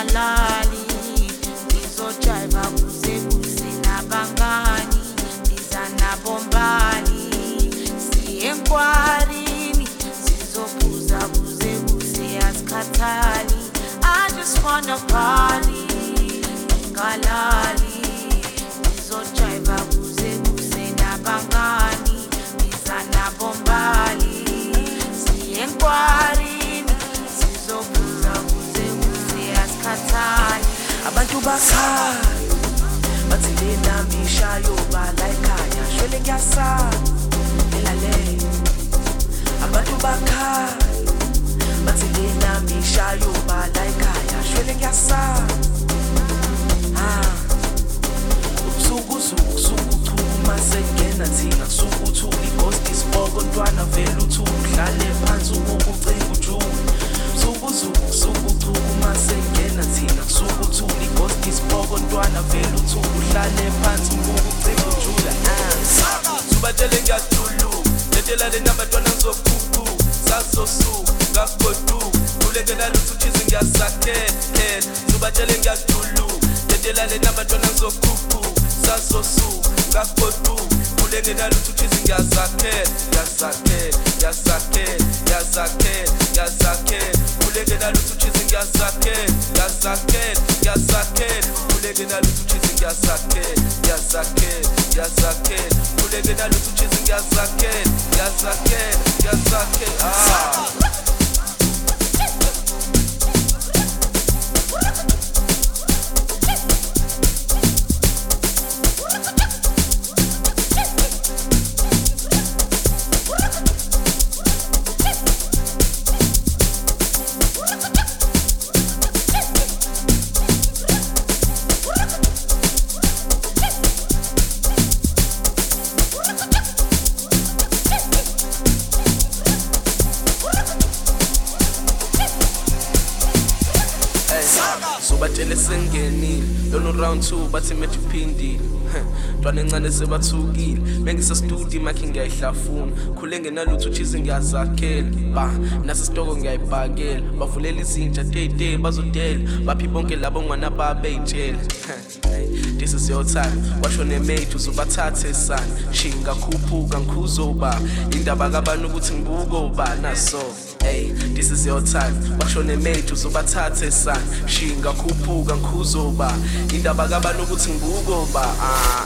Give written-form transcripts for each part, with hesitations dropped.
singalali ngizojiva kuze kusenabangani nizanabombali siye enkwarini sizophuza kuze kuseyasikhathali I just wanna party ngalali ngizojiva kuze kusenabangani nizanabombali siye enkwarini sizophuza kuze kuseyasikhathali abantu bakhala bathi lena mishayo balayikhaya shwele ngiyasala elale abantu bakhala bathi lena mishayo balayikhaya shwele ngiyasala usukuthuma sengena thina sukuthula ighost isiboko ntwana vele uthula udlale phansi ukucinga ujule sukuthuma sengena thina sukuthula ighost isiboko ntwana vele uthula udlale phansi ukucinga ujule subatshele ngiyadulu letela lena bantwana ngizokhuphu sasosu ngagodu kulekela lutho chizi ngiyasakhela subatshele ngiyadulu letela lena bantwana ngizokhuphu sasosu ngagodu kulekela lutho chizi ngiyasakhela kulekela lutho chizi ngiyasakhela kulekela lutho chizi ngiyasakhela kulekela lutho chizi ngiyasakhela sobatshele sengenile lona round 2 bathi methiphindile ntwana encane sebathukile bengisestudi makhe ngiyayihlafuna khule ngenalutho chizi ngiyazakhela ba nasisitoko ngiyayibhakela bavulela izinja tete bazodela baphi bonke labo ngwana babeyitshela this is your time washo nemate uzobathathe sana shinga khuphuka ngikhuzoba indaba kabani ukuthi ngibuko ba naso this is your time washo nemate uzobathathe sana shinga khuphuka ngikhuzoba indaba kabani ukuthi ngibuko ba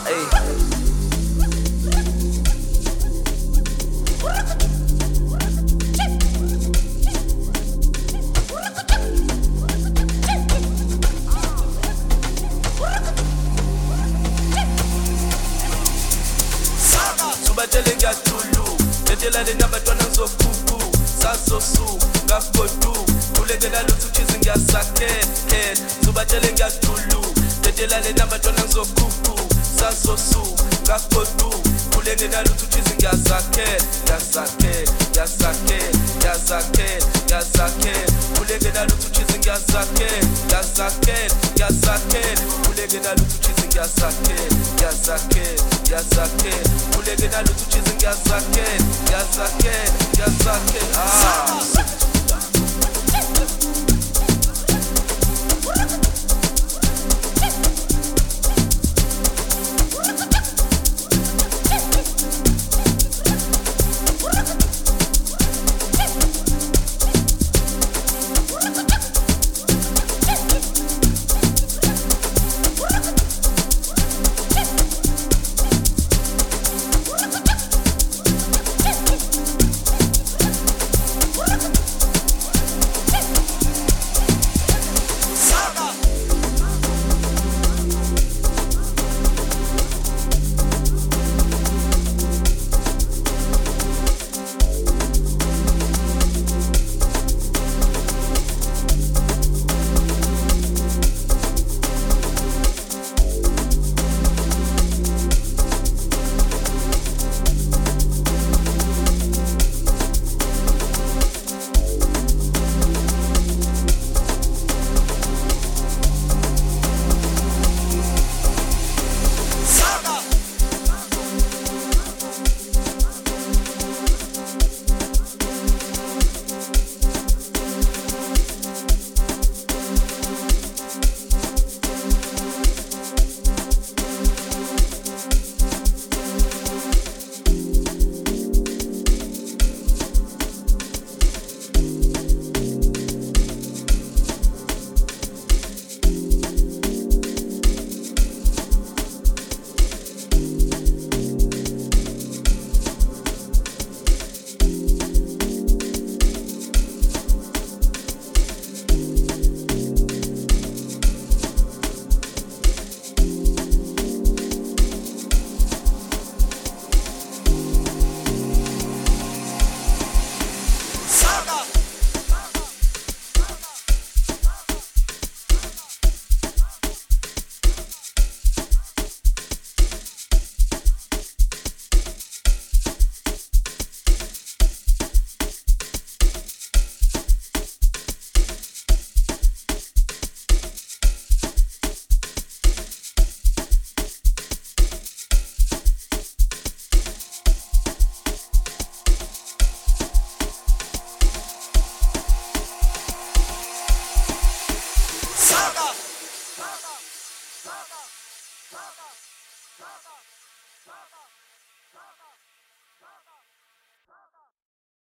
subatshele ngiyadulu letela lena bantwana ngizokhuphu sasosu ngagodu kulekela lutho chizi ngiyasakhela subatshele ngiyadulu letela lena bantwana ngizokhuphu sasosu ngagodu kulekela lutho chizi ngiyasakhela kulekela lutho chizi ngiyasakhela kulekela lutho chizi ngiyasakhela kulekela lutho chizi ngiyasakhela Shaka, shaka, shaka.